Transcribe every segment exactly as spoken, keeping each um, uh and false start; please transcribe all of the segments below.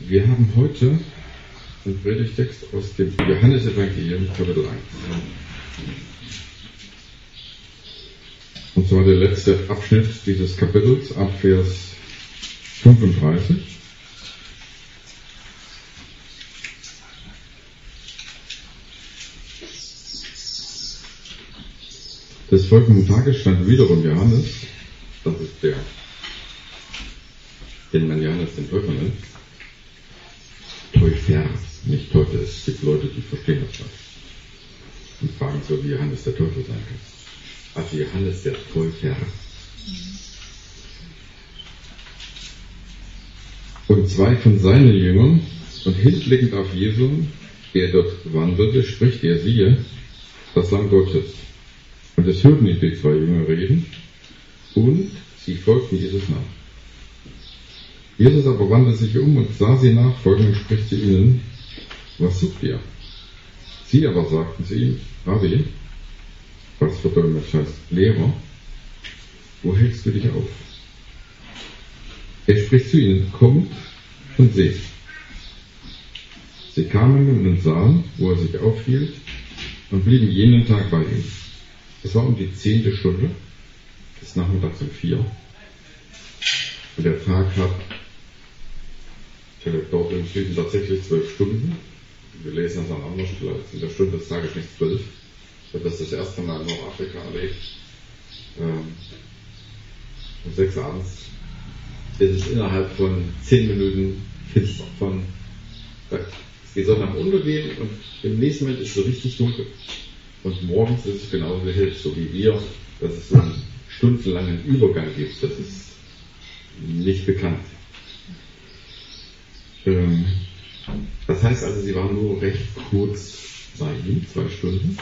Wir haben heute einen Predigtext aus dem Johannesevangelium, Kapitel eins. Und zwar der letzte Abschnitt dieses Kapitels, ab Vers fünfunddreißig. Des folgenden Tages stand wiederum Johannes, das ist der, den man Johannes den Täufer nennt, Täufer, nicht Teufel. Es gibt Leute, die verstehen das nicht und fragen so, wie Johannes der Täufer sein kann. Also Johannes der Täufer. Und zwei von seinen Jüngern, und hinblickend auf Jesus, der dort wandelte, spricht er, siehe, das Lamm Gottes. Und es hörten ihn die zwei Jünger reden, und sie folgten Jesus nach. Jesus aber wandte sich um und sah sie nachfolgen und spricht zu ihnen, was sucht ihr? Sie aber sagten zu ihm, Rabbi, was verdolmetscht heißt Lehrer, wo hältst du dich auf? Er spricht zu ihnen, kommt und seht. Sie kamen nun und sahen, wo er sich aufhielt, und blieben jenen Tag bei ihm. Es war um die zehnte Stunde, des Nachmittags um vier. Und der Tag hat dort im Süden tatsächlich zwölf Stunden. Wir lesen das an anderer Stelle, in der Stunde des Tages nicht zwölf. Ich habe das das erste Mal in Nordafrika erlebt. Ähm, um sechs Uhr abends ist es innerhalb von zehn Minuten finster. Von, da ist die Sonne am Untergehen und im nächsten Moment ist es so richtig dunkel. Und morgens ist es genauso hell, so wie wir, dass es so einen stundenlangen Übergang gibt. Das ist nicht bekannt. Ähm, das heißt also, sie waren nur recht kurz bei ihm, zwei Stunden.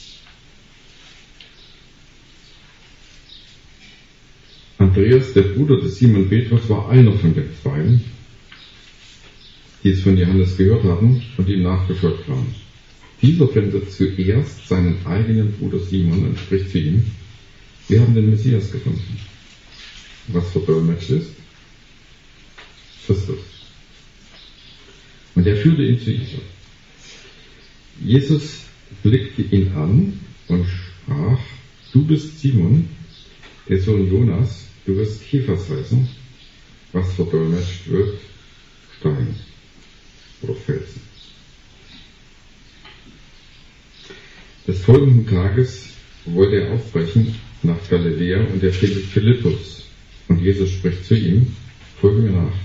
Andreas, der Bruder des Simon Petrus, war einer von den Zweien, die es von Johannes gehört hatten und ihm nachgefolgt waren. Dieser findet zuerst seinen eigenen Bruder Simon und spricht zu ihm, wir haben den Messias gefunden. Was verdolmetscht ist? Christus. Und er führte ihn zu Jesus. Jesus blickte ihn an und sprach, du bist Simon, der Sohn Jonas, du wirst Kephas heißen, was verdolmetscht wird, Stein oder Felsen. Des folgenden Tages wollte er aufbrechen nach Galiläa und er findet Philippus. Und Jesus spricht zu ihm, folge mir nach.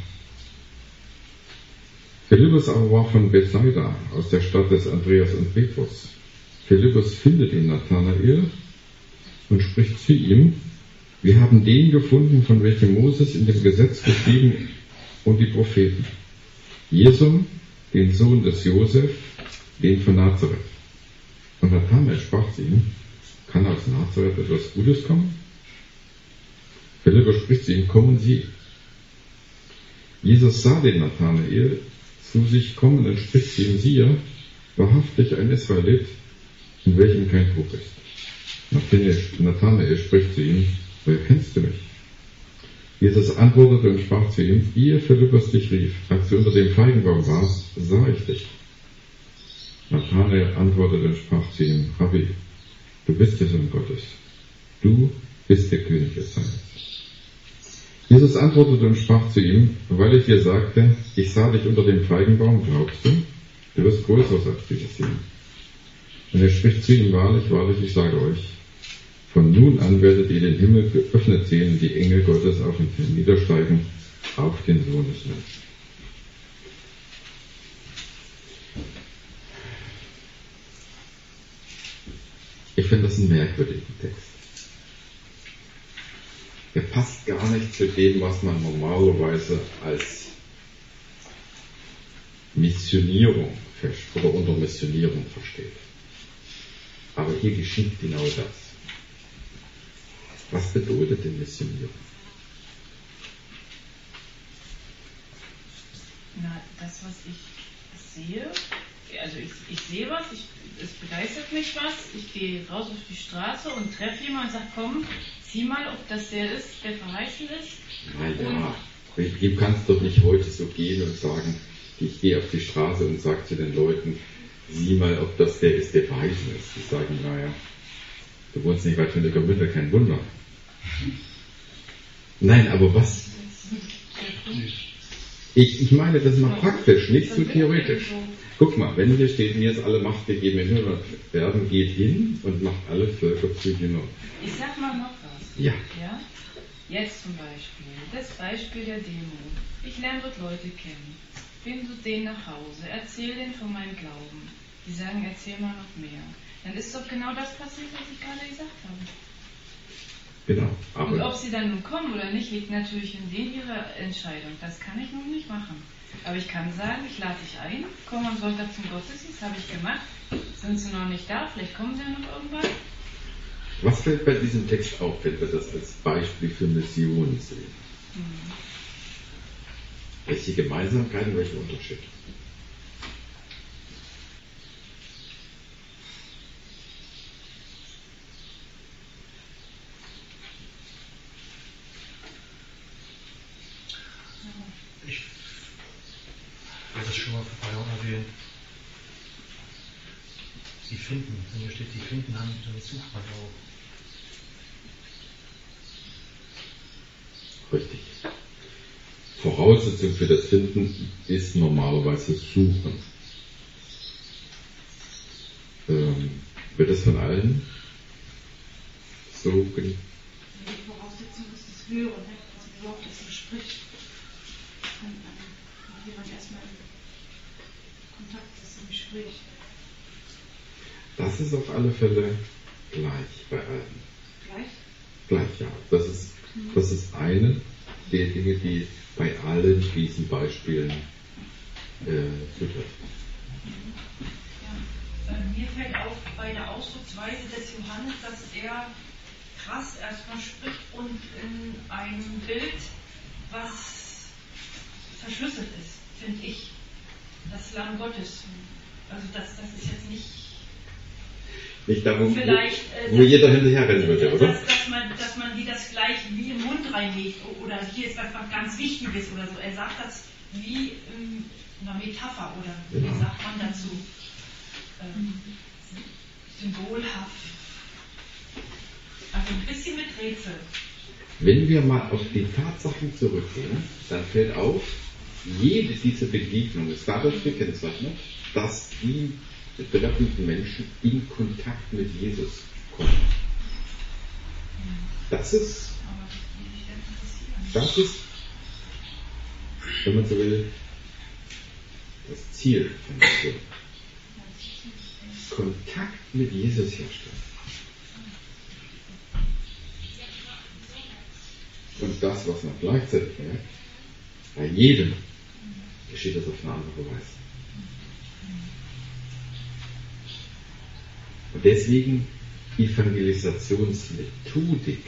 Philippus aber war von Bethsaida, aus der Stadt des Andreas und Petrus. Philippus findet den Nathanael und spricht zu ihm, wir haben den gefunden, von welchem Moses in dem Gesetz geschrieben und die Propheten. Jesum, den Sohn des Josef, den von Nazareth. Und Nathanael sprach zu ihm, kann aus Nazareth etwas Gutes kommen? Philippus spricht zu ihm, komm und sieh. Jesus sah den Nathanael zu sich kommen und spricht zu ihm, siehe, wahrhaftig ein Israelit, in welchem kein Bruch ist. Nathanael spricht zu ihm, woher kennst du mich? Jesus antwortete und sprach zu ihm, ehe Philippus dich rief, als du unter dem Feigenbaum warst, sah ich dich. Nathanael antwortete und sprach zu ihm, Rabbi, du bist der Sohn Gottes, du bist der König Israels. Jesus antwortete und sprach zu ihm, weil ich dir sagte, ich sah dich unter dem Feigenbaum, glaubst du? Du wirst größer als dieses sehen. Und er spricht zu ihm, wahrlich, wahrlich, ich sage euch, von nun an werdet ihr den Himmel geöffnet sehen und die Engel Gottes auf den Himmel niedersteigen, auf den Sohn des Menschen. Ich finde das einen merkwürdigen Text. Der passt gar nicht zu dem, was man normalerweise als Missionierung oder unter Missionierung versteht. Aber hier geschieht genau das. Was bedeutet denn Missionierung? Na, das, was ich sehe, also ich, ich sehe was, ich, es begeistert mich was, ich gehe raus auf die Straße und treffe jemanden und sage, komm, sieh mal, ob das der ist, der verheißen ist. Naja, du kannst doch nicht heute so gehen und sagen, ich gehe auf die Straße und sage zu den Leuten, sieh mal, ob das der ist, der verheißen ist. Die sagen, naja, du wohnst nicht weit von der Gemüter, kein Wunder. Nein, aber was? Ich, ich meine das mal praktisch, nicht so theoretisch. Guck mal, wenn hier steht, mir ist alle Macht gegeben, in Himmel und Erden, geht hin und macht alle Völker zu Jüngern. Ich sag mal noch was. Ja. ja. Jetzt zum Beispiel, das Beispiel der Demo. Ich lerne dort Leute kennen, bin zu denen nach Hause, erzähle denen von meinem Glauben. Die sagen, erzähl mal noch mehr. Dann ist doch genau das passiert, was ich gerade gesagt habe. Genau. Aber und ob sie dann nun kommen oder nicht, liegt natürlich in denen ihrer Entscheidung. Das kann ich nun nicht machen. Aber ich kann sagen, ich lade dich ein, komm am Sonntag zum Gottesdienst, habe ich gemacht. Sind sie noch nicht da? Vielleicht kommen sie ja noch irgendwann. Was fällt bei diesem Text auf, wenn wir das als Beispiel für Mission sehen? Hm. Welche Gemeinsamkeiten, welche Unterschiede? Ich werde das schon mal vor ein paar Jahren erwähnen. Sie finden, wenn hier steht, sie finden, dann sucht man auch. Richtig. Voraussetzung für das Finden ist normalerweise Suchen. Ähm, wird das von allen so gen- Die Voraussetzung ist das Hören, also überhaupt das Gespräch. Wenn jemand erstmal in Kontakt ist, im Gespräch. Das ist auf alle Fälle gleich bei allen. Gleich? Gleich, ja. Das ist, das ist eine der Dinge, die bei allen diesen Beispielen äh, zutrifft. Ja. Äh, mir fällt auf bei der Ausdrucksweise des Johannes, dass er krass erstmal spricht und in einem Bild, was verschlüsselt ist, finde ich. Das Lamm Gottes. Also das, das ist jetzt nicht Nicht da, wo, vielleicht, äh, wo dass, jeder hinterher rennen würde, oder? Dass, dass, man, dass man wie das gleich wie im Mund reinlegt oder hier ist was ganz Wichtiges oder so. Er sagt das wie in einer Metapher oder wie Ja. sagt man dazu? Ähm, symbolhaft. Also ein bisschen mit Rätsel. Wenn wir mal auf die Tatsachen zurückgehen, dann fällt auf, jede dieser Begegnungen ist dadurch gekennzeichnet, dass die betreffenden Menschen in Kontakt mit Jesus kommen. Das ist, das ist, wenn man so will, das Ziel von Mission. Kontakt mit Jesus herstellen. Und das, was man gleichzeitig merkt, bei jedem geschieht das auf eine andere Weise. Und deswegen Evangelisationsmethodik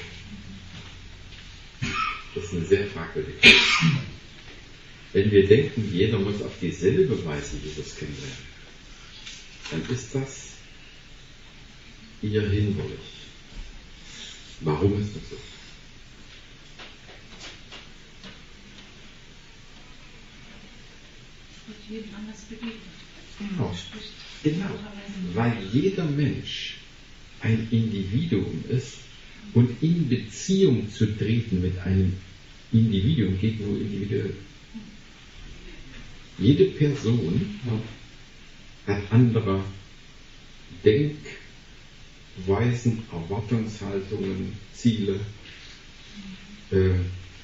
ist eine sehr fragwürdige. Wenn wir denken, jeder muss auf dieselbe Weise Jesus kennenlernen, dann ist das eher hinderlich. Warum ist das so? Wird jedem anders begegnet. Genau. Genau, weil jeder Mensch ein Individuum ist und in Beziehung zu treten mit einem Individuum geht nur individuell. Jede Person hat andere Denkweisen, Erwartungshaltungen, Ziele, äh,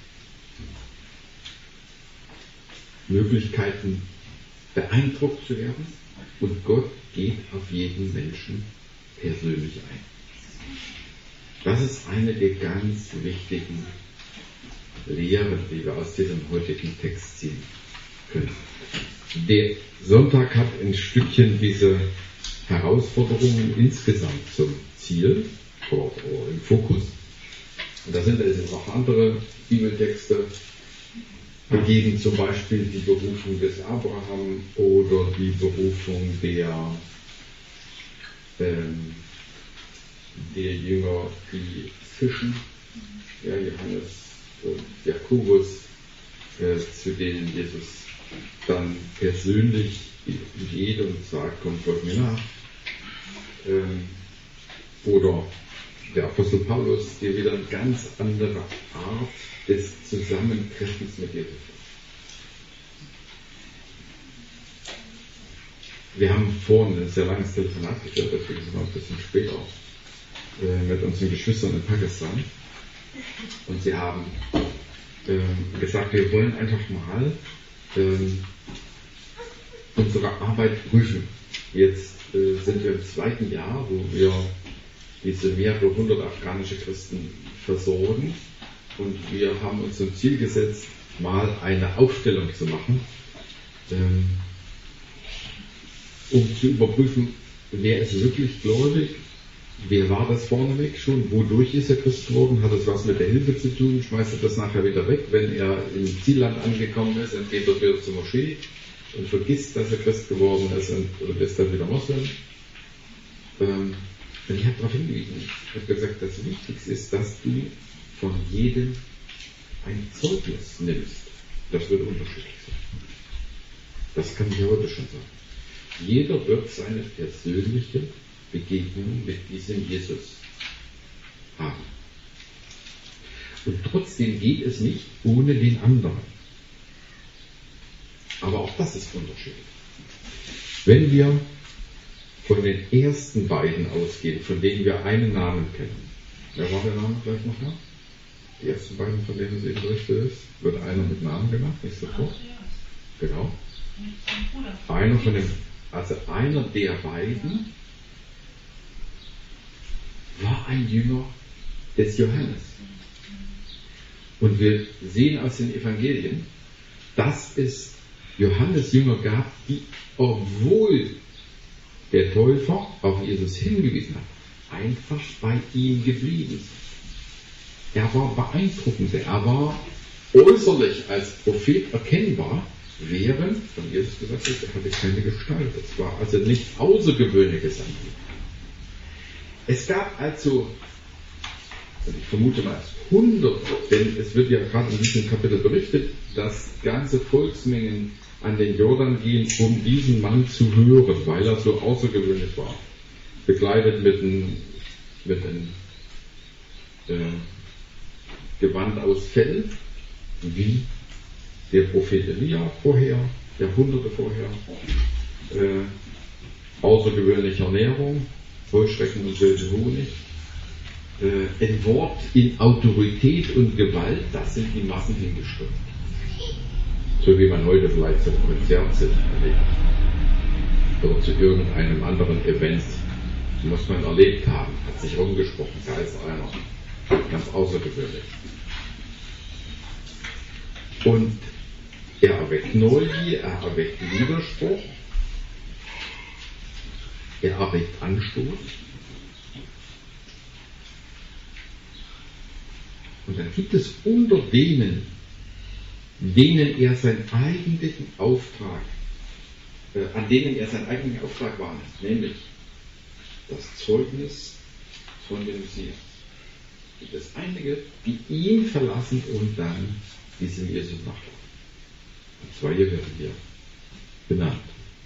Möglichkeiten, beeindruckt zu werden. Und Gott geht auf jeden Menschen persönlich ein. Das ist eine der ganz wichtigen Lehren, die wir aus diesem heutigen Text ziehen können. Der Sonntag hat ein Stückchen diese Herausforderungen insgesamt zum Ziel oder, oder im Fokus. Und da sind also noch andere Bibeltexte gegeben, zum Beispiel die Berufung des Abraham oder die Berufung der, ähm, der Jünger, die fischen, ja, Johannes und Jakobus, äh, zu denen Jesus dann man persönlich geht und sagt, komm, folgt mir nach. Ähm, oder der Apostel Paulus, der wieder eine ganz andere Art des Zusammentreffens mit Jesus hat. Wir haben vorhin ein sehr langes Telefonat geführt, deswegen sind wir ein bisschen später äh, mit unseren Geschwistern in Pakistan. Und sie haben äh, gesagt, wir wollen einfach mal äh, unsere Arbeit prüfen. Jetzt äh, sind wir im zweiten Jahr, wo wir diese mehrere hundert afghanische Christen versorgen. Und wir haben uns zum Ziel gesetzt, mal eine Aufstellung zu machen, ähm, um zu überprüfen, wer ist wirklich gläubig, wer war das vorneweg schon, wodurch ist er Christ geworden, hat es was mit der Hilfe zu tun, schmeißt er das nachher wieder weg, wenn er im Zielland angekommen ist, dann geht er wieder zur Moschee und vergisst, dass er Christ geworden ist und, und ist dann wieder Moslem. Ähm, und ich habe darauf hingewiesen, ich habe gesagt, das Wichtigste ist, dass du von jedem ein Zeugnis nimmst. Das wird unterschiedlich sein. Das kann ich heute schon sagen. Jeder wird seine persönliche Begegnung mit diesem Jesus haben. Und trotzdem geht es nicht ohne den anderen. Aber auch das ist unterschiedlich. Wenn wir von den ersten beiden ausgehen, von denen wir einen Namen kennen. Wer war der Name gleich nochmal? Die ersten beiden, von denen es eben berichtet ist, wird einer mit Namen genannt, nicht sofort. Genau. Einer von den Also einer der beiden war ein Jünger des Johannes. Und wir sehen aus den Evangelien, dass es Johannes Jünger gab, die, obwohl der Täufer auf Jesus hingewiesen hat, einfach bei ihm geblieben sind. Er war beeindruckend, er war äußerlich als Prophet erkennbar, während von Jesus gesagt wird, er hatte keine Gestalt. Es war also nichts Außergewöhnliches an ihm. Es gab also, ich vermute mal, hundert, denn es wird ja gerade in diesem Kapitel berichtet, dass ganze Volksmengen an den Jordan gehen, um diesen Mann zu hören, weil er so außergewöhnlich war. Bekleidet mit einem, mit einem äh, Gewand aus Fell, wie der Prophet Elia vorher, Jahrhunderte vorher, äh, außergewöhnliche Ernährung, Heuschrecken und wilde Honig, äh, ein Wort in Autorität und Gewalt, das sind die Massen hingeströmt. So wie man heute vielleicht zum Konzert sitzt oder zu irgendeinem anderen Event, muss man erlebt haben, hat sich rumgesprochen, da ist einer, ganz außergewöhnlich. Und er erweckt Neugier, er erweckt Widerspruch, er erweckt Anstoß. Und dann gibt es unter denen, denen er seinen eigentlichen Auftrag, äh, an denen er seinen eigentlichen Auftrag wahrnimmt, nämlich das Zeugnis von dem Messias. Gibt es einige, die ihn verlassen und dann diesem Jesus nachfolgen. Und zwei hier werden hier benannt.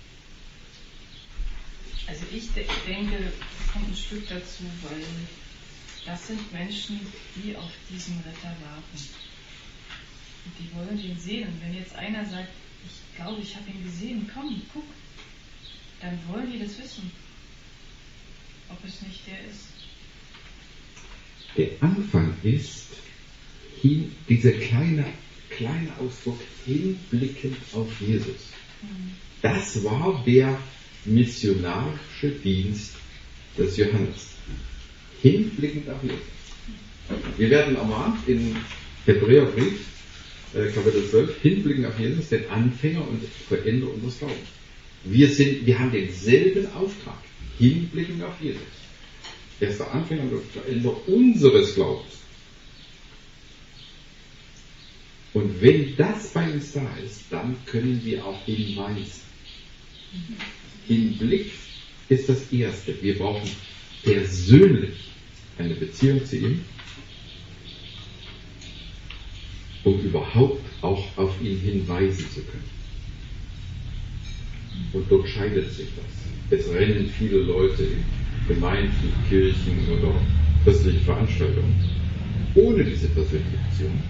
Also ich de- denke, es kommt ein Stück dazu, weil das sind Menschen, die auf diesen Retter warten. Und die wollen ihn sehen. Und wenn jetzt einer sagt, ich glaube, ich habe ihn gesehen, komm, guck, dann wollen die das wissen, ob es nicht der ist. Der Anfang ist hin, dieser kleine, kleine Ausdruck, hinblickend auf Jesus. Das war der missionarische Dienst des Johannes. Hinblickend auf Jesus. Wir werden ermahnt in Hebräerbrief, äh, Kapitel zwölf, hinblickend auf Jesus, den Anfänger und Vollender unseres Glaubens. Wir, sind, wir haben denselben Auftrag, hinblickend auf Jesus. Er ist der Anfänger und Vollender unseres Glaubens. Und wenn das bei uns da ist, dann können wir auch hinweisen. Hinblick ist das Erste. Wir brauchen persönlich eine Beziehung zu ihm, um überhaupt auch auf ihn hinweisen zu können. Und dort scheidet sich das. Es rennen viele Leute in Gemeinden, Kirchen oder christliche Veranstaltungen ohne diese persönliche Beziehung.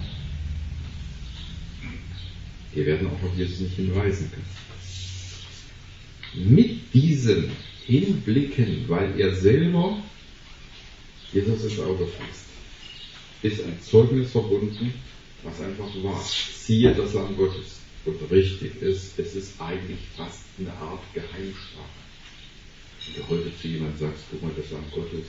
Die werden auch auf Jesus nicht hinweisen können. Mit diesem Hinblicken, weil er selber Jesus ins Auge fasst, ist ein Zeugnis verbunden, was einfach war. Siehe das Lamm Gottes. Und richtig ist, es ist eigentlich fast eine Art Geheimsprache. Wenn du heute zu jemandem sagst, guck mal, das Lamm Gottes.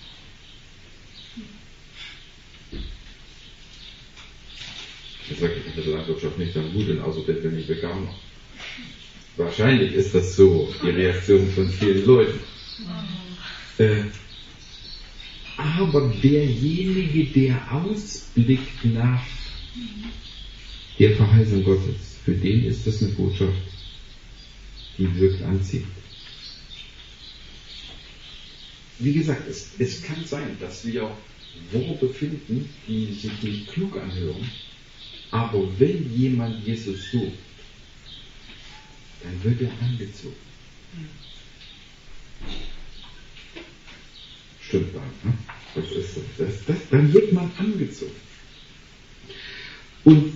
Er sagt, ich hätte der Landwirtschaft nicht am Hut, denn außerdem bin ich Veganer. Wahrscheinlich ist das so die Reaktion von vielen Leuten. Äh, aber derjenige, der ausblickt nach der Verheißung Gottes, für den ist das eine Botschaft, die wirkt anziehend. Wie gesagt, es, es kann sein, dass wir Worte finden, die sich nicht klug anhören, aber wenn jemand Jesus sucht, dann wird er angezogen. Stimmt dann, ne? Das ist so. Das, das, dann wird man angezogen. Und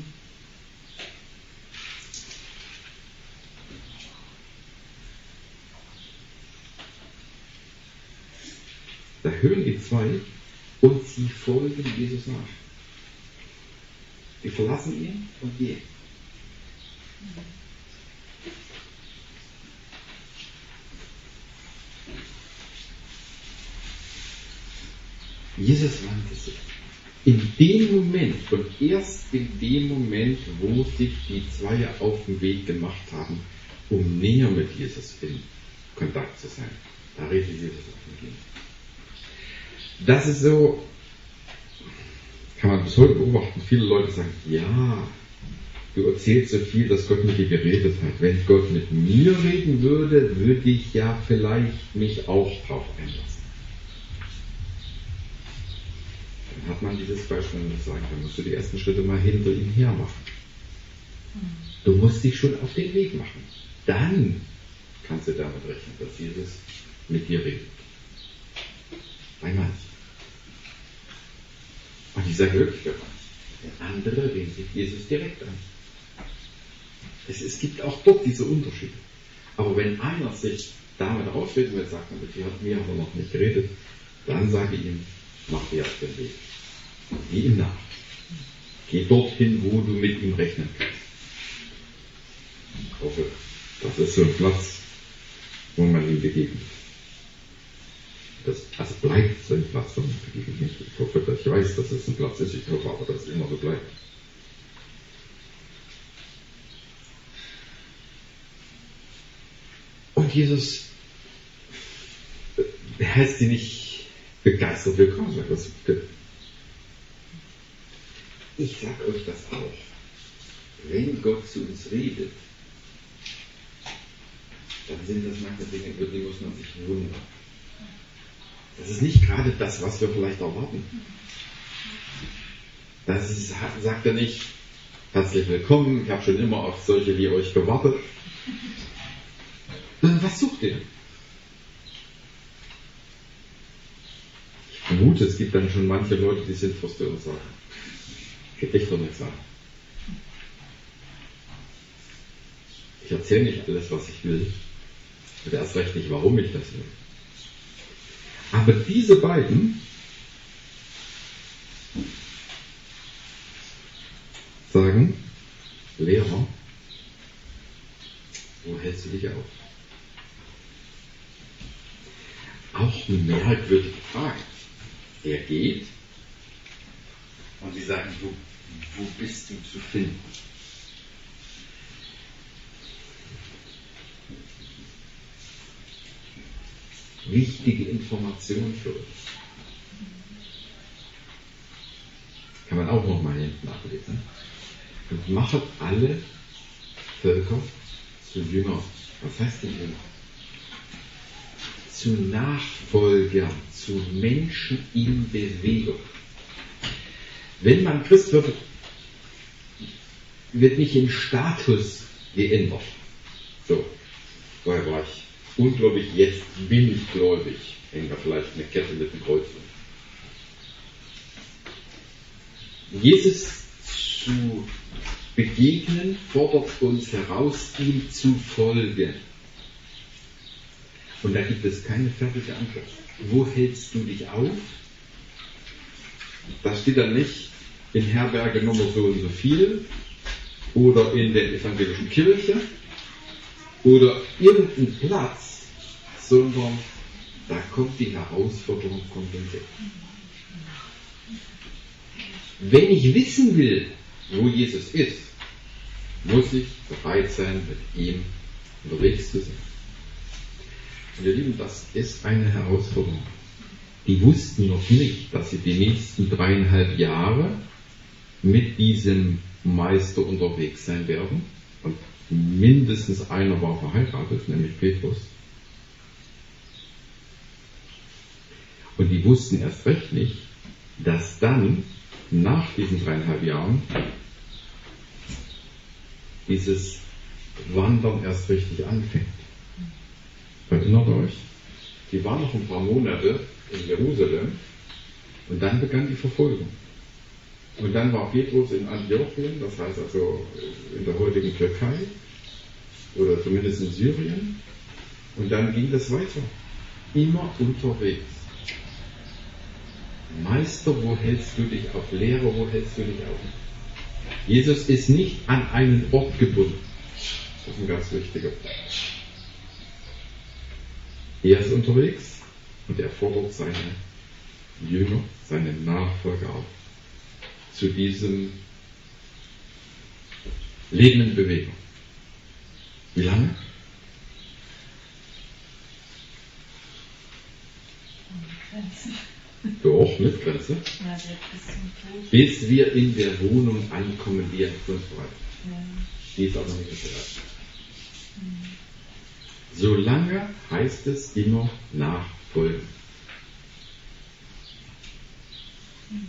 da hören die zwei und sie folgen Jesus nach. Die verlassen ihn und gehen. Jesus wandte sich. In dem Moment und erst in dem Moment, wo sich die zwei auf den Weg gemacht haben, um näher mit Jesus in Kontakt zu sein, da redet Jesus auf den Weg. Das ist so, kann man bis heute beobachten. Viele Leute sagen, ja, du erzählst so viel, dass Gott mit dir geredet hat. Wenn Gott mit mir reden würde, würde ich ja vielleicht mich auch drauf einlassen. Dann hat man dieses Beispiel und sagen, dann musst du die ersten Schritte mal hinter ihm her machen. Du musst dich schon auf den Weg machen. Dann kannst du damit rechnen, dass Jesus mit dir redet. Einmal. Und ich sage wirklich, der andere redet Jesus direkt an. Es, es gibt auch dort diese Unterschiede. Aber wenn einer sich damit ausreden will, sagt, mit mir hat er noch nicht geredet, dann sage ich ihm, mach dir auf den Weg. Geh ihm nach. Geh dorthin, wo du mit ihm rechnen kannst. Ich hoffe, das ist so ein Platz, wo man ihm begegnet. Das, das bleibt so ein Platz, wo man begegnet nicht. Ich hoffe, dass ich weiß, dass es ein Platz ist. Ich hoffe aber, dass es immer so bleibt. Und Jesus heißt sie nicht begeistert willkommen. Das, ich sage euch das auch. Wenn Gott zu uns redet, dann sind das manche Dinge, über die muss man sich wundern. Das ist nicht gerade das, was wir vielleicht erwarten. Das ist, sagt er nicht, herzlich willkommen, ich habe schon immer auf solche wie euch gewartet. Was sucht ihr? Ich vermute, es gibt dann schon manche Leute, die sind frustriert und sagen, geht echt doch nichts an. Ich erzähle nicht alles, was ich will. Und erst recht nicht, warum ich das will. Aber diese beiden sagen, Lehrer, wo hältst du dich auf? Auch eine merkwürdige Frage. Er geht und sie sagen, wo, wo bist du zu finden? Wichtige Information für uns. Kann man auch nochmal hinten ablesen. Und machet alle Völker zu Jüngern. Was heißt denn Jünger? Zu Nachfolgern, zu Menschen in Bewegung. Wenn man Christ wird, wird nicht im Status geändert. So. Vorher war ich ungläubig, jetzt bin ich gläubig. Hängen wir vielleicht eine Kette mit dem Kreuz um. Jesus zu begegnen fordert uns heraus, ihm zu folgen. Und da gibt es keine fertige Antwort. Wo hältst du dich auf? Da steht dann nicht in Herberge Nummer so und so viel oder in der evangelischen Kirche oder irgendein Platz, sondern da kommt die Herausforderung von dem Weg. Wenn ich wissen will, wo Jesus ist, muss ich bereit sein, mit ihm unterwegs zu sein. Und ihr Lieben, das ist eine Herausforderung. Die wussten noch nicht, dass sie die nächsten dreieinhalb Jahre mit diesem Meister unterwegs sein werden. Und mindestens einer war verheiratet, nämlich Petrus. Und die wussten erst recht nicht, dass dann nach diesen dreieinhalb Jahren dieses Wandern erst richtig anfängt. Erinnert euch? Die waren noch ein paar Monate in Jerusalem und dann begann die Verfolgung. Und dann war Petrus in Antiochien, das heißt also in der heutigen Türkei oder zumindest in Syrien, und dann ging das weiter. Immer unterwegs. Meister, wo hältst du dich auf? Lehrer, wo hältst du dich auf? Jesus ist nicht an einen Ort gebunden. Das ist ein ganz wichtiger Punkt. Er ist unterwegs und er fordert seine Jünger, seine Nachfolger auf, zu diesem Leben in Bewegung. Wie lange? Doch, mit Grenze. Ja, bis zum Tod. Bis wir in der Wohnung ankommen, die er für uns bereitet. Ja. Die ist aber nicht bereit. Solange heißt es immer nachfolgen. Mhm.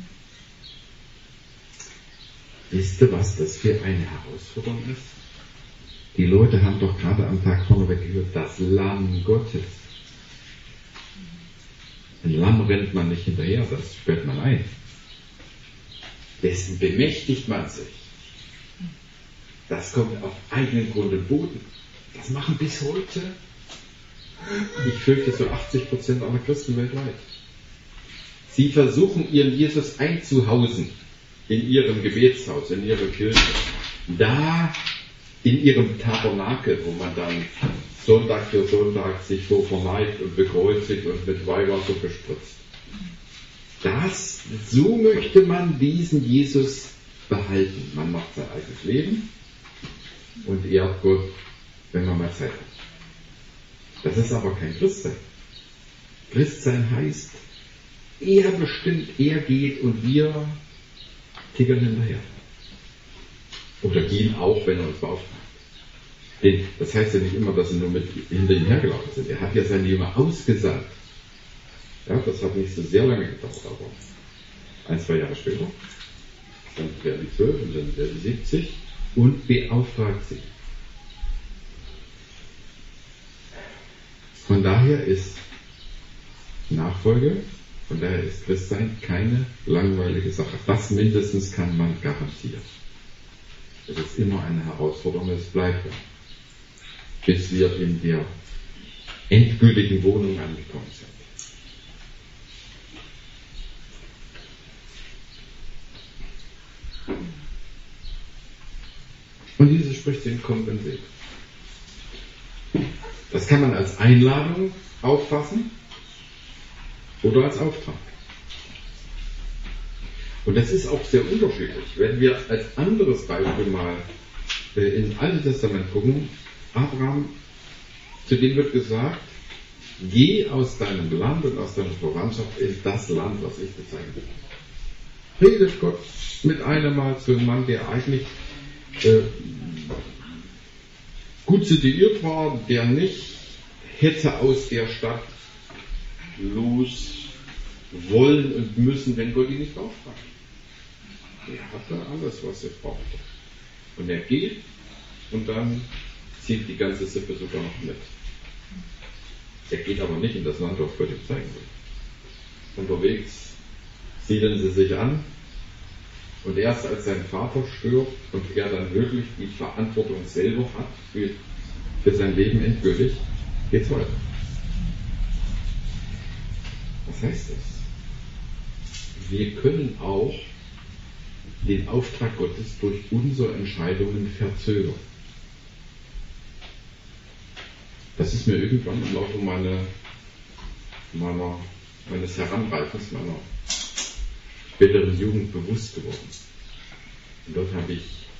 Wisst ihr, was das für eine Herausforderung ist? Die Leute haben doch gerade am Tag vorneweg gehört, das Lamm Gottes. Ein Lamm rennt man nicht hinterher, das sperrt man ein. Dessen bemächtigt man sich. Das kommt auf eigenen Grund und Boden. Das machen bis heute, ich fürchte, so achtzig Prozent aller Christen weltweit. Sie versuchen, ihren Jesus einzuhausen in ihrem Gebetshaus, in ihrer Kirche. Da in ihrem Tabernakel, wo man dann Sonntag für Sonntag sich so verneigt und bekreuzigt und mit Weihwasser bespritzt. Das, so möchte man diesen Jesus behalten. Man macht sein eigenes Leben und ehrt Gott, wenn man mal Zeit hat. Das ist aber kein Christsein. Christsein heißt, er bestimmt, er geht und wir tickern hinterher. Oder gehen auch, wenn er uns beauftragt. Denn das heißt ja nicht immer, dass sie nur mit hinter ihm hergelaufen sind. Er hat ja seine Jünger ausgesandt. Ja, das hat nicht so sehr lange gedauert, aber ein, zwei Jahre später. Dann werden die zwölf und dann werden die siebzig und beauftragt sie. Von daher ist Nachfolge, von daher ist Christsein keine langweilige Sache. Das mindestens kann man garantieren. Es ist immer eine Herausforderung, es bleibt ja. Bis wir in der endgültigen Wohnung angekommen sind. Und Jesus spricht den kommenden Weg. Das kann man als Einladung auffassen oder als Auftrag. Und das ist auch sehr unterschiedlich. Wenn wir als anderes Beispiel mal ins Alte Testament gucken, Abraham, zu dem wird gesagt, geh aus deinem Land und aus deiner Verwandtschaft in das Land, was ich dir zeigen will. Redet Gott mit einem Mal zu einem Mann, der eigentlich äh, gut situiert war, der nicht hätte aus der Stadt los wollen und müssen, wenn Gott ihn nicht beauftragt. Er hatte alles, was er brauchte. Und er geht und dann zieht die ganze Sippe sogar noch mit. Er geht aber nicht in das Land, das Gott ihm zeigen will. Unterwegs siedeln sie sich an und erst als sein Vater stirbt und er dann wirklich die Verantwortung selber hat für, für sein Leben endgültig, geht's weiter. Was heißt das? Wir können auch den Auftrag Gottes durch unsere Entscheidungen verzögern. Das ist mir irgendwann im Laufe meiner, meiner, meines Heranreifens, meiner späteren Jugend bewusst geworden. Und dort habe ich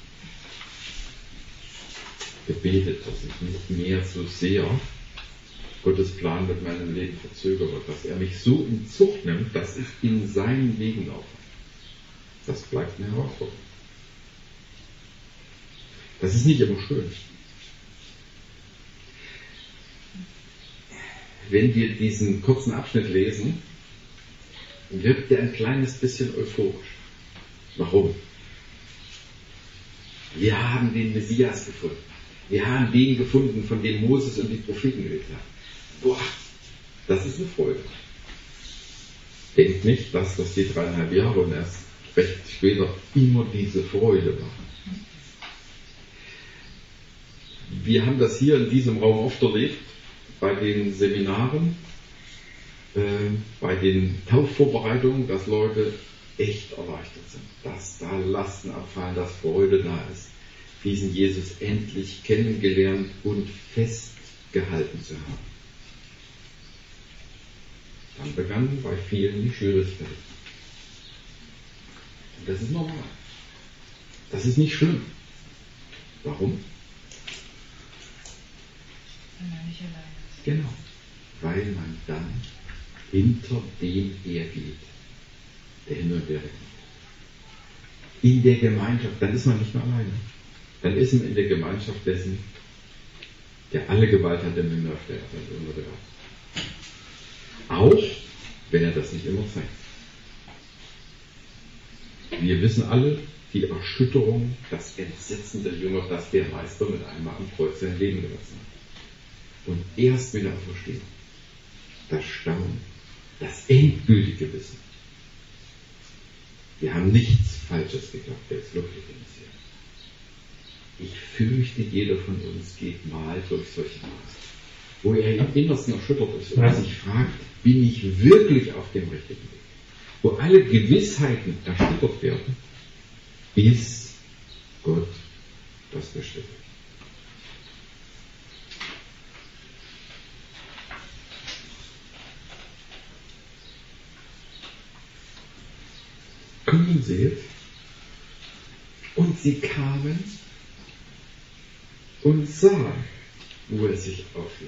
gebetet, dass ich nicht mehr so sehr Gottes Plan mit meinem Leben verzögere, dass er mich so in Zucht nimmt, dass ich in seinen Wegen laufe. Das bleibt eine Herausforderung. Das ist nicht immer schön. Wenn wir diesen kurzen Abschnitt lesen, wirkt er ein kleines bisschen euphorisch. Warum? Wir haben den Messias gefunden. Wir haben den gefunden, von dem Moses und die Propheten geredet haben. Boah, das ist eine Freude. Denkt nicht, dass das die dreieinhalb Jahre und erst recht später immer diese Freude war. Wir haben das hier in diesem Raum oft erlebt, bei den Seminaren, äh, bei den Taufvorbereitungen, dass Leute echt erleichtert sind, dass da Lasten abfallen, dass Freude da ist, diesen Jesus endlich kennengelernt und festgehalten zu haben. Dann begannen bei vielen die Schwierigkeiten. Und das ist normal. Das ist nicht schlimm. Warum? Wenn man nicht allein ist. Genau. Weil man dann hinter dem hergeht, der Himmel und der Erde. In der Gemeinschaft, dann ist man nicht mehr alleine. Dann ist man in der Gemeinschaft dessen, der alle Gewalt hat im Himmel auf der Erde und unter der Erde. Auch wenn er das nicht immer zeigt. Wir wissen alle die Erschütterung, das Entsetzen der Jünger, dass der Meister mit einmal am Kreuz sein Leben gelassen hat. Und erst wieder auferstehen. Das Staunen, das endgültige Wissen. Wir haben nichts Falsches geglaubt, der ist wirklich der Messias. Ich fürchte, jeder von uns geht mal durch solche Angst, wo er im Innersten erschüttert ist und sich fragt, bin ich wirklich auf dem richtigen Weg? Wo alle Gewissheiten erschüttert werden, ist Gott das bestimmt. Kommen seht, und sie kamen und sahen, wo er sich aufhielt.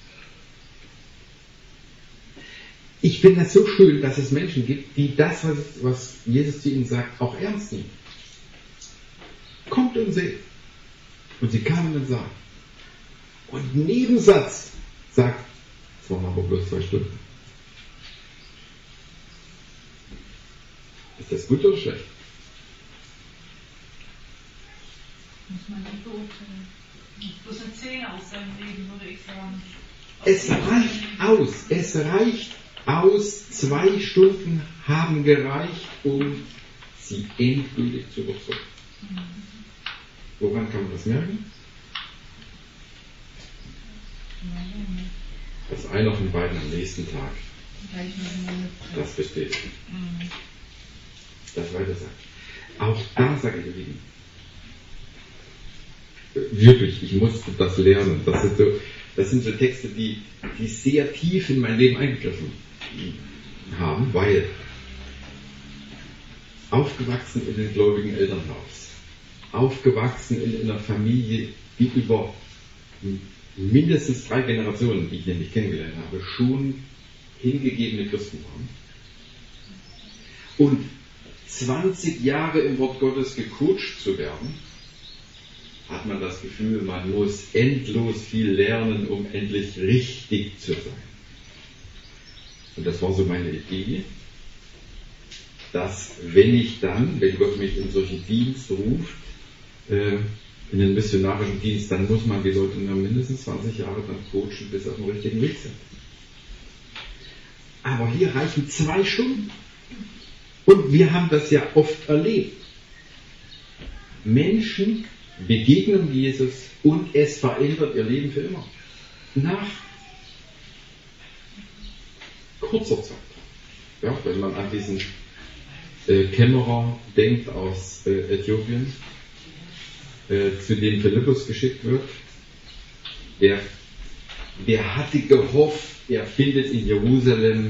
Ich finde das so schön, dass es Menschen gibt, die das, was, was Jesus zu ihnen sagt, auch ernst nehmen. Kommt und seht. Und sie kamen und sahen. Und Nebensatz sagt, es waren aber bloß zwei Stunden. Ist das gut oder schlecht? Muss man nicht beurteilen. Bloß eine Szene aus seinem Leben, würde ich sagen. Es reicht aus. Es reicht aus. Zwei Stunden haben gereicht, um sie endgültig zu überzeugen. Mhm. Woran kann man das merken? Mhm. Dass einer von beiden am nächsten Tag das bestätigt. Mhm. Das weiter sagt. Auch da sage ich, ihr Lieben, wirklich, ich musste das lernen. Das sind so, das sind so Texte, die, die sehr tief in mein Leben eingegriffen haben, weil aufgewachsen in einem gläubigen Elternhaus, aufgewachsen in einer Familie, die über mindestens drei Generationen, die ich nämlich kennengelernt habe, schon hingegebene Christen waren. Und zwanzig Jahre im Wort Gottes gecoacht zu werden, hat man das Gefühl, man muss endlos viel lernen, um endlich richtig zu sein. Und das war so meine Idee, dass wenn ich dann, wenn Gott mich in solchen Dienst ruft, äh, in den missionarischen Dienst, dann muss man die Leute mindestens zwanzig Jahre dann coachen, bis sie auf dem richtigen Weg sind. Aber hier reichen zwei Stunden. Und wir haben das ja oft erlebt. Menschen begegnen Jesus und es verändert ihr Leben für immer. Nach kurzer Zeit. Ja, wenn man an diesen äh, Kämmerer denkt aus äh, Äthiopien, äh, zu dem Philippus geschickt wird, der, der hatte gehofft, er findet in Jerusalem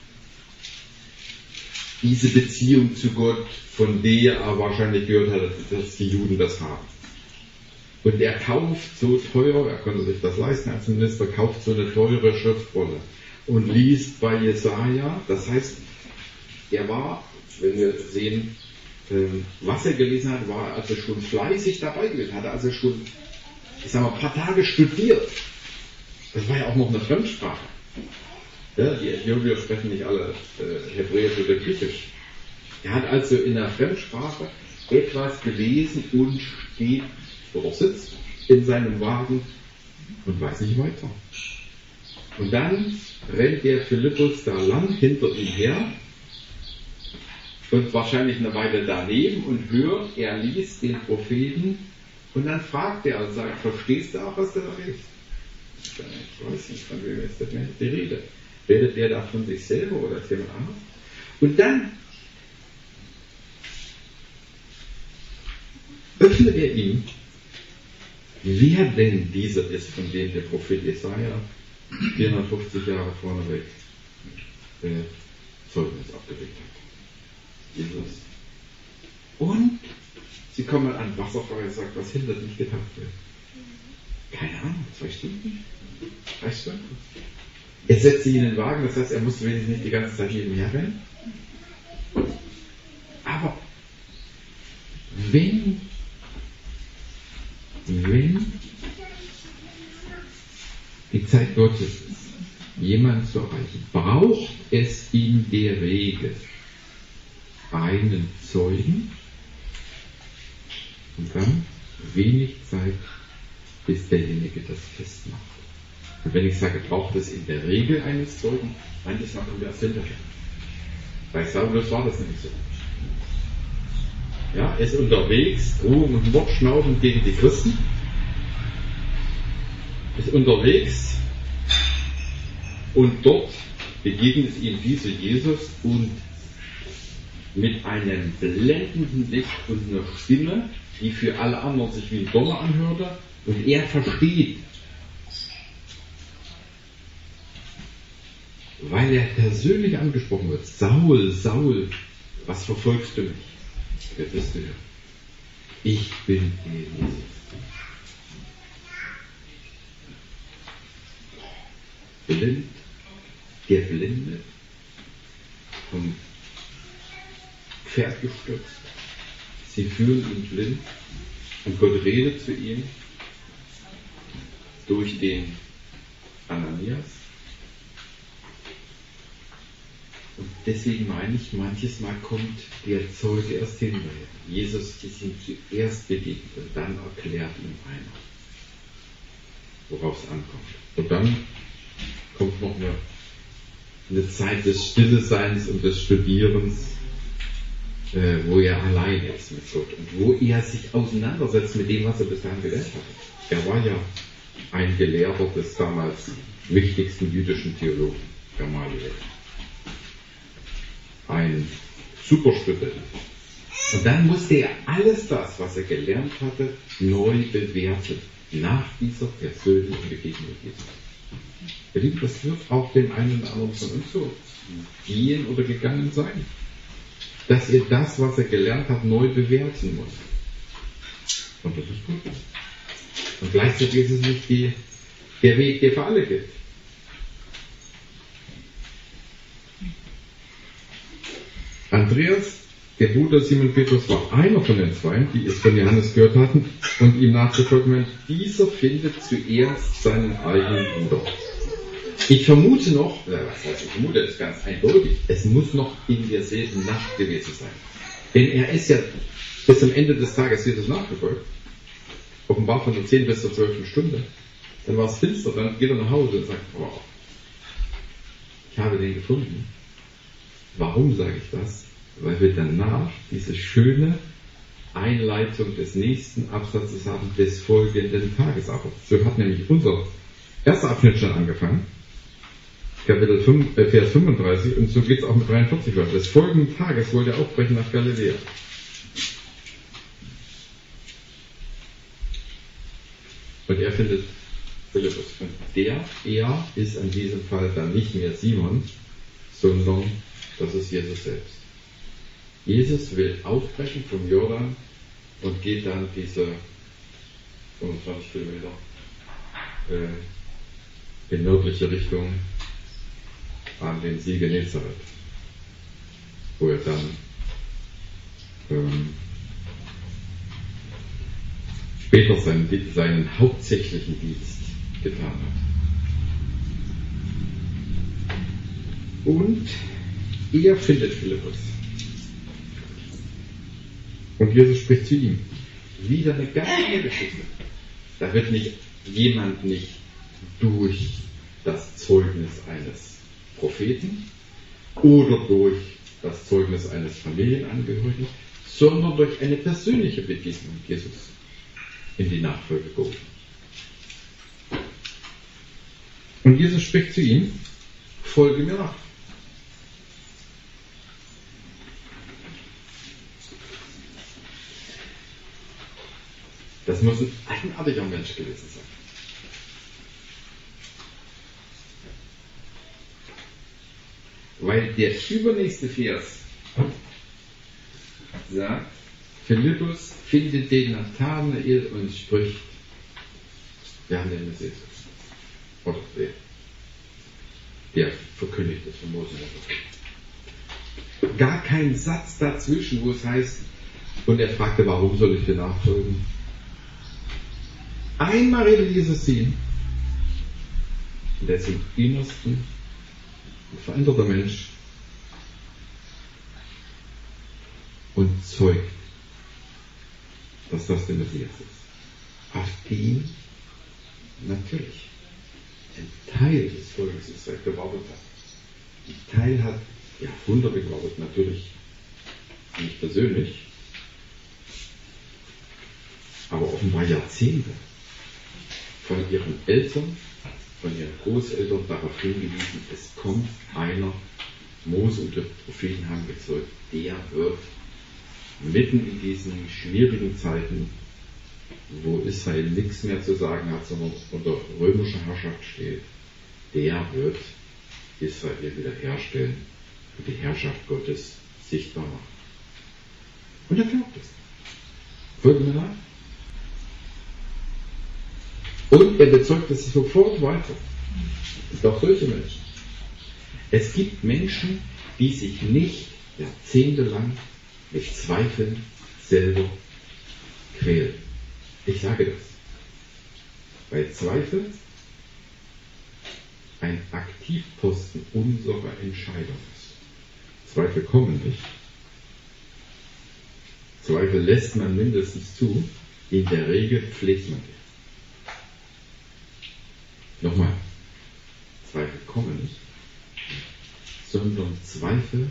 diese Beziehung zu Gott, von der er wahrscheinlich gehört hat, dass die Juden das haben. Und er kauft so teuer, er konnte sich das leisten als Minister, kauft so eine teure Schriftrolle und liest bei Jesaja. Das heißt, er war, wenn wir sehen, was er gelesen hat, war also schon fleißig dabei gewesen, hatte also schon, ich sag mal, ein paar Tage studiert. Das war ja auch noch eine Fremdsprache. Ja, die Äthiopier sprechen nicht alle äh, Hebräisch oder Griechisch. Er hat also in der Fremdsprache etwas gelesen und steht oder sitzt in seinem Wagen und weiß nicht weiter. Und dann rennt der Philippus da lang hinter ihm her und wahrscheinlich eine Weile daneben und hört, er liest den Propheten und dann fragt er und sagt, verstehst du auch, was du da liest? Ich weiß nicht, von wem ist das die Rede. Redet der da von sich selber oder ist jemand anderes? Und dann öffnet er ihm, wer denn dieser ist, von dem der Prophet Jesaja vierhundertfünfzig Jahre vorneweg äh, Zeugnis abgelegt hat. Jesus. Und sie kommen an Wasserfall und sagt, was hindert mich getauft wird? Keine Ahnung, zwei Stunden? Drei Stunden? Er setzt sich in den Wagen, das heißt, er musste wenigstens nicht die ganze Zeit nebenher rennen. Aber wenn, wenn die Zeit Gottes ist, jemanden zu erreichen, braucht es in der Regel einen Zeugen und dann wenig Zeit, bis derjenige das festmacht. Und wenn ich sage, braucht es in der Regel einen Zeugen, manches Mal kommt er erst hinterher. Bei Saulus war das nämlich so. Ja, er ist unterwegs, Drohung und Mord schnaubend gegen die Christen, ist unterwegs und dort begegnet ihm dieser Jesus und mit einem blendenden Licht und einer Stimme, die für alle anderen sich wie ein Donner anhörte, und er versteht, weil er persönlich angesprochen wird, Saul, Saul, was verfolgst du mich? Wer bist du ja? Ich bin der Jesus. Blind, geblindet, vom Pferd gestürzt. Sie fühlen ihn blind und Gott redet zu ihm durch den Ananias. Und deswegen meine ich, manches Mal kommt der Zeuge erst hinterher. Jesus ist ihm zuerst begegnet und dann erklärt ihm einer, worauf es ankommt. Und dann kommt noch eine, eine Zeit des Stilleseins und des Studierens, äh, wo er allein ist mit Gott und wo er sich auseinandersetzt mit dem, was er bis dahin gelernt hat. Er war ja ein Gelehrter des damals wichtigsten jüdischen Theologen, Gamaliel. Ein Superstudent. Und dann musste er alles das, was er gelernt hatte, neu bewerten, nach dieser persönlichen Begegnung mit Jesus. Ihr Lieben, das wird auch dem einen oder anderen von uns so gehen oder gegangen sein, dass er das, was er gelernt hat, neu bewerten muss. Und das ist gut. Und gleichzeitig ist es nicht die, der Weg, der für alle gilt. Andreas, der Bruder Simon Petrus, war einer von den zwei, die es von Johannes gehört hatten und ihm nachgefolgt haben. Dieser findet zuerst seinen eigenen Bruder. Ich vermute noch, was heißt ich vermute, das ist ganz eindeutig, es muss noch in derselben Nacht gewesen sein. Denn er ist ja bis zum Ende des Tages Jesus nachgefolgt. offenbar von der zehnten bis zur zwölften Stunde. Dann war es finster, dann geht er nach Hause und sagt, wow, ich habe den gefunden. Warum sage ich das? Weil wir danach diese schöne Einleitung des nächsten Absatzes haben, des folgenden Tages. Aber so hat nämlich unser erster Abschnitt schon angefangen. Kapitel fünf, äh, Vers fünfunddreißig, und so geht es auch mit dreiundvierzig weiter. Des folgenden Tages wollte er aufbrechen nach Galiläa. Und er findet Philippus. Und der, er ist in diesem Fall dann nicht mehr Simon, sondern das ist Jesus selbst. Jesus will aufbrechen vom Jordan und geht dann diese fünfundzwanzig Kilometer äh, in nördliche Richtung an den See Genezareth, wo er dann ähm, später seinen, seinen hauptsächlichen Dienst getan hat. Und er findet Philippus. Und Jesus spricht zu ihm. Wieder eine ganz andere Geschichte. Da wird nicht jemand nicht durch das Zeugnis eines Propheten oder durch das Zeugnis eines Familienangehörigen, sondern durch eine persönliche Begegnung Jesus in die Nachfolge gerufen. Und Jesus spricht zu ihm, folge mir nach. Das muss ein eigenartiger Mensch gewesen sein. Weil der übernächste Vers sagt, Philippus findet den Nathanael und spricht, wir haben den Messias. Oder wer? Der verkündigt es von Mose. Gar kein Satz dazwischen, wo es heißt, und er fragte, warum soll ich dir nachfolgen? Einmal redet Jesus zu ihm, und er ist im Innersten ein veränderter Mensch und zeugt, dass das der Messias ist. Auf den natürlich ein Teil des Volkes Israel gewartet hat. Ein Teil hat Jahrhunderte gewartet, natürlich nicht persönlich, aber offenbar Jahrzehnte von ihren Eltern, von ihren Großeltern darauf hingewiesen, es kommt einer, Mose und die Propheten haben gezeugt, der wird mitten in diesen schwierigen Zeiten, wo Israel nichts mehr zu sagen hat, sondern unter römischer Herrschaft steht, der wird Israel wiederherstellen und die Herrschaft Gottes sichtbar machen. Und er glaubt es. Folgen wir nach? Und er bezeugt es sofort weiter. Es gibt auch solche Menschen. Es gibt Menschen, die sich nicht jahrzehntelang mit Zweifeln selber quälen. Ich sage das, weil Zweifel ein Aktivposten unserer Entscheidung ist. Zweifel kommen nicht. Zweifel lässt man mindestens zu, in der Regel pflegt man die. Nochmal, Zweifel kommen nicht, sondern Zweifel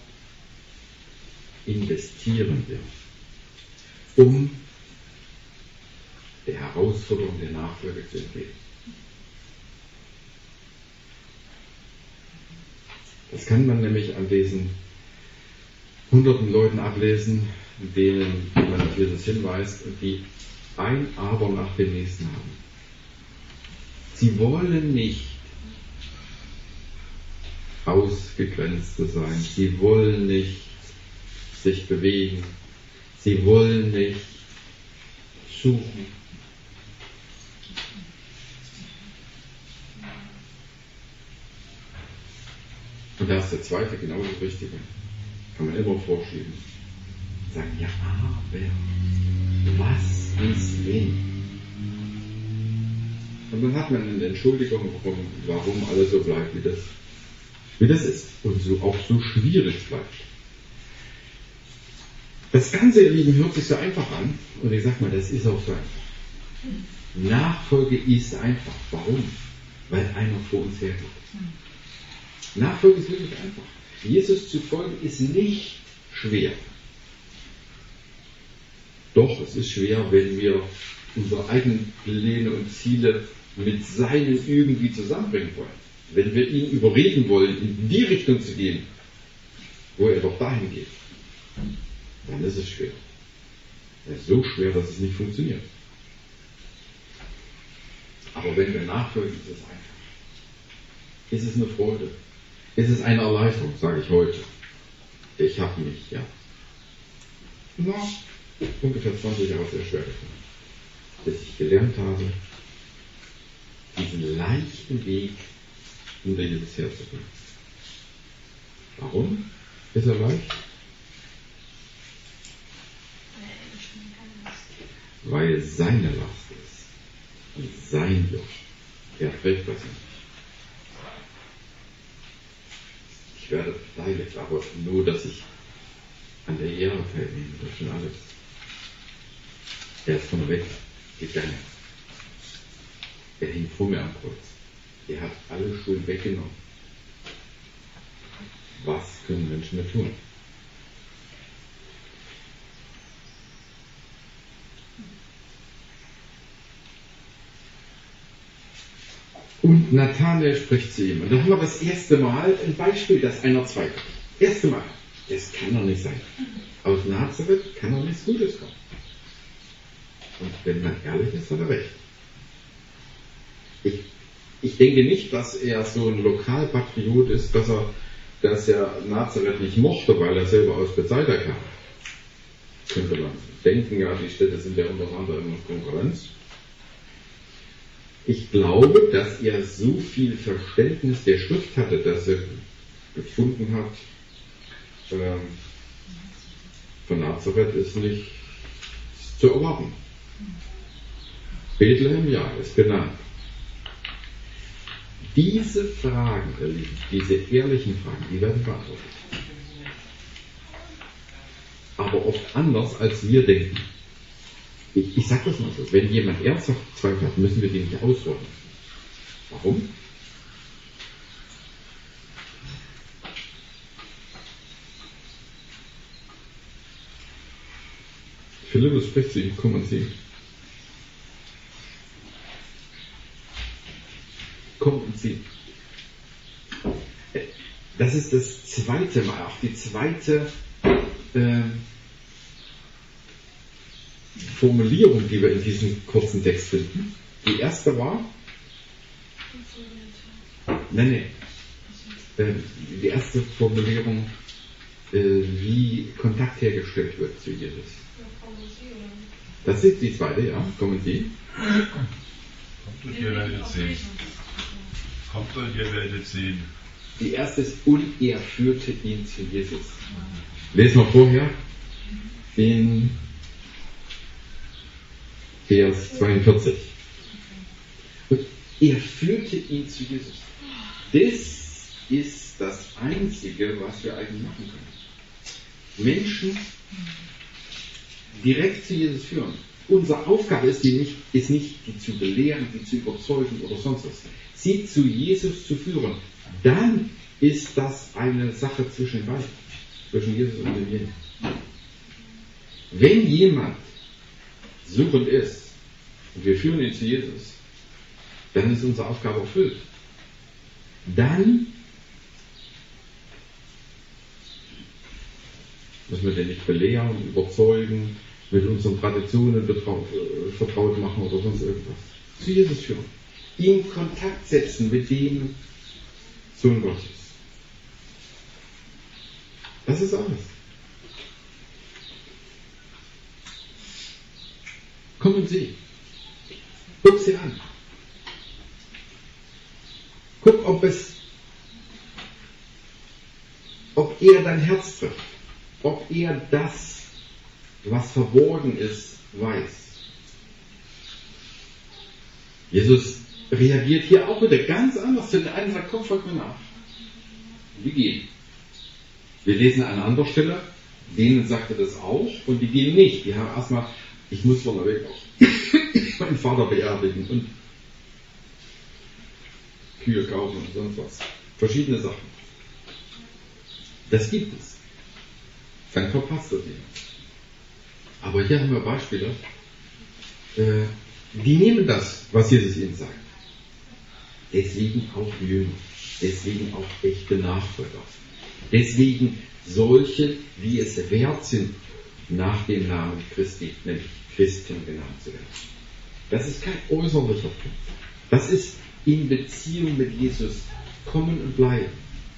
investieren wir, um der Herausforderung der Nachfolge zu entgehen. Das kann man nämlich an diesen hunderten Leuten ablesen, denen man auf Jesus hinweist und die ein Aber nach dem nächsten haben. Sie wollen nicht Ausgegrenzte sein, sie wollen nicht sich bewegen, sie wollen nicht suchen. Und da ist der zweite genau das Richtige. Kann man immer vorschieben. Sagen, ja, aber was ist wenn? Und dann hat man eine Entschuldigung, warum, warum alles so bleibt, wie das, wie das ist. Und so auch so schwierig bleibt. Das Ganze, ihr Lieben, hört sich so einfach an. Und ich sag mal, das ist auch so einfach. Nachfolge ist einfach. Warum? Weil einer vor uns hergeht. Nachfolge ist wirklich einfach. Jesus zu folgen ist nicht schwer. Doch, es ist schwer, wenn wir unsere eigenen Pläne und Ziele mit seinen irgendwie zusammenbringen wollen. Wenn wir ihn überreden wollen, in die Richtung zu gehen, wo er doch dahin geht, dann ist es schwer. Es ist so schwer, dass es nicht funktioniert. Aber wenn wir nachfolgen, ist es einfach. Ist es eine Freude? Ist es eine Erleichterung, sage ich heute. Ich habe mich, ja, na, ungefähr zwanzig Jahre sehr schwer gefunden, bis ich gelernt habe, diesen leichten Weg hinter Jesus herzugehen. Warum ist er leicht? Weil seine Last ist und sein Joch. Er trägt das nicht. Ich werde beteiligt, aber nur, dass ich an der Ehre teilnehme, das ist schon alles. Er ist von weg gegangen. Er hing vor mir am Kreuz. Er hat alle Schuld weggenommen. Was können Menschen mehr tun? Und Nathanael spricht zu ihm. Und da haben wir das erste Mal ein Beispiel, dass einer zweifelt. Erste Mal. Das kann doch nicht sein. Aus Nazareth kann doch nichts Gutes kommen. Und wenn man ehrlich ist, hat er recht. Ich, ich denke nicht, dass er so ein Lokalpatriot ist, dass er, dass er Nazareth nicht mochte, weil er selber aus Bethsaida kam. Könnte man denken, ja, die Städte sind ja untereinander immer Konkurrenz. Ich glaube, dass er so viel Verständnis der Schrift hatte, dass er gefunden hat, ähm, von Nazareth ist nicht zu erwarten. Bethlehem, ja, ist genannt. Diese Fragen, ihr Lieben, diese ehrlichen Fragen, die werden beantwortet. Aber oft anders, als wir denken. Ich, ich sage das mal so, wenn jemand ernsthaft Zweifel hat, müssen wir den nicht ausräumen. Warum? Philippus spricht zu ihm, komm und sieh. Komm und sieh. Das ist das zweite Mal, auch die zweite äh, Formulierung, die wir in diesem kurzen Text finden. Die erste war, nein, nein, äh, die erste Formulierung, äh, wie Kontakt hergestellt wird zu Jesus. Das ist die zweite, ja, kommen Sie. Kommt und ihr werdet sehen. Kommt und ihr werdet sehen. Die erste ist, und er führte ihn zu Jesus. Lesen wir vorher in Vers zweiundvierzig. Und er führte ihn zu Jesus. Das ist das Einzige, was wir eigentlich machen können. Menschen direkt zu Jesus führen. Unsere Aufgabe ist, die nicht, ist nicht, die zu belehren, die zu überzeugen oder sonst was. Sie zu Jesus zu führen. Dann ist das eine Sache zwischen beiden. Zwischen Jesus und dem Jenen. Wenn jemand suchend ist und wir führen ihn zu Jesus, dann ist unsere Aufgabe erfüllt. Dann müssen wir den nicht belehren, überzeugen, mit unseren Traditionen betraut, äh, vertraut machen oder sonst irgendwas. Zu Jesus führen. In Kontakt setzen mit dem Sohn Gottes. Das ist alles. Komm und sieh. Guck sie an. Guck, ob es, ob er dein Herz trifft. Ob er das, was verborgen ist, weiß. Jesus reagiert hier auch wieder ganz anders. Zu den einen sagt, komm, folgt mir nach. Wir gehen. Wir lesen an einer anderen Stelle, denen sagt er das auch und die gehen nicht. Die haben erstmal, ich muss von der Weg aus. meinen Vater beerdigen und Kühe kaufen und sonst was. Verschiedene Sachen. Das gibt es. Dann verpasst das jemand. Aber hier haben wir Beispiele, äh, die nehmen das, was Jesus ihnen sagt. Deswegen auch Jünger. Deswegen auch echte Nachfolger. Deswegen solche, die es wert sind, nach dem Namen Christi, nämlich Christen genannt zu werden. Das ist kein äußerlicher Punkt. Das ist in Beziehung mit Jesus kommen und bleiben.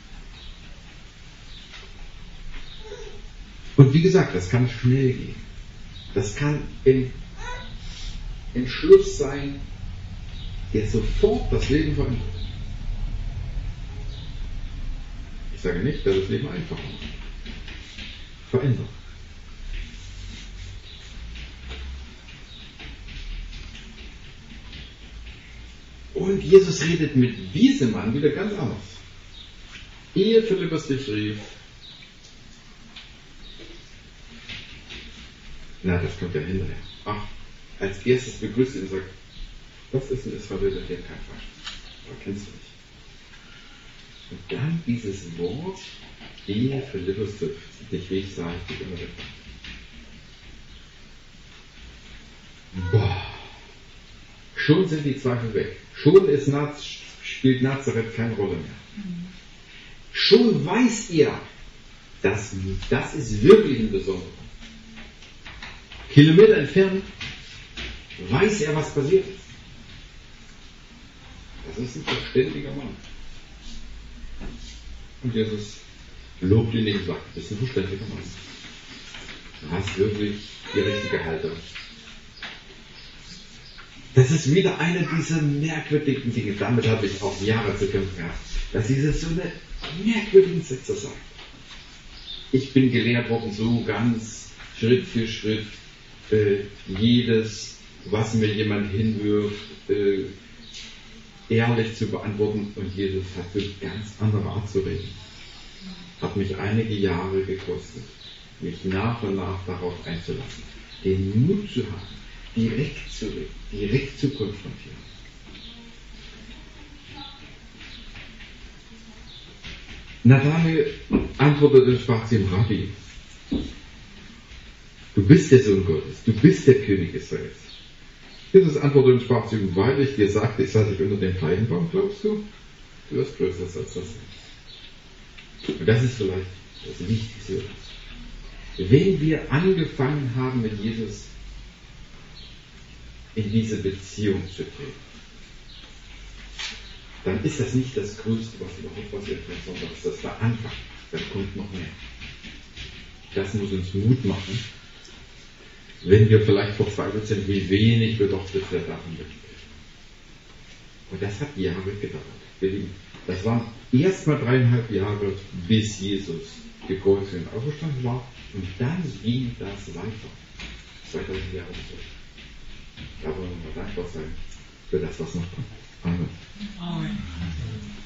Und wie gesagt, das kann schnell gehen. Das kann ein Entschluss sein, der sofort das Leben verändert. Ich sage nicht, dass das Leben einfacher macht. Verändert. Und Jesus redet mit diesem Mann wieder ganz anders. Ehe Philippus dich rief, na, das kommt ja hinterher. Ach, als erstes begrüßt ihn und sagt, das ist ein Israeliter, der kein Feind. Aber kennst du nicht. Und dann dieses Wort, ehe Philippus dich rief, sah ich dich immer weg. Boah. Schon sind die Zweifel weg. Schon ist Naz, spielt Nazareth keine Rolle mehr. Schon weiß er, dass das ist wirklich ein Besonderer. Kilometer entfernt weiß er, was passiert ist. Das ist ein verständiger Mann. Und Jesus lobt ihn nicht und sagt, das ist ein verständiger Mann. Du hast wirklich die richtige Haltung. Das ist wieder eine dieser merkwürdigen Dinge. Damit habe ich auch Jahre zu kämpfen gehabt. Dass Jesus so eine merkwürdigen Sätze sagt. Ich bin gelehrt worden, so ganz Schritt für Schritt äh, jedes, was mir jemand hinwirft, äh, ehrlich zu beantworten. Und Jesus hat eine ganz andere Art zu reden. Hat mich einige Jahre gekostet, mich nach und nach darauf einzulassen. Den Mut zu haben, direkt zu reden, direkt zu konfrontieren. Nathanael antwortete und sprach zu ihm, Rabbi, du bist der Sohn Gottes, du bist der König Israels. Jesus antwortete und sprach zu ihm, weil ich dir sagte, ich sah dich unter dem Feigenbaum, glaubst du? Du wirst größer als das. Und das ist vielleicht das Wichtigste. Wenn wir angefangen haben, mit Jesus in diese Beziehung zu treten, dann ist das nicht das Größte, was überhaupt passiert, sondern das ist der Anfang. Dann kommt noch mehr. Das muss uns Mut machen, wenn wir vielleicht verzweifelt sind, wie wenig wir doch bisher davon mitbekommen. Und das hat Jahre gedauert. Das waren erstmal dreieinhalb Jahre, bis Jesus gekreuzigt und auferstanden war. Und dann ging das weiter. zweitausend Jahre zurück. Da wollen wir dankbar sein für das, was noch kommt. Amen. Amen.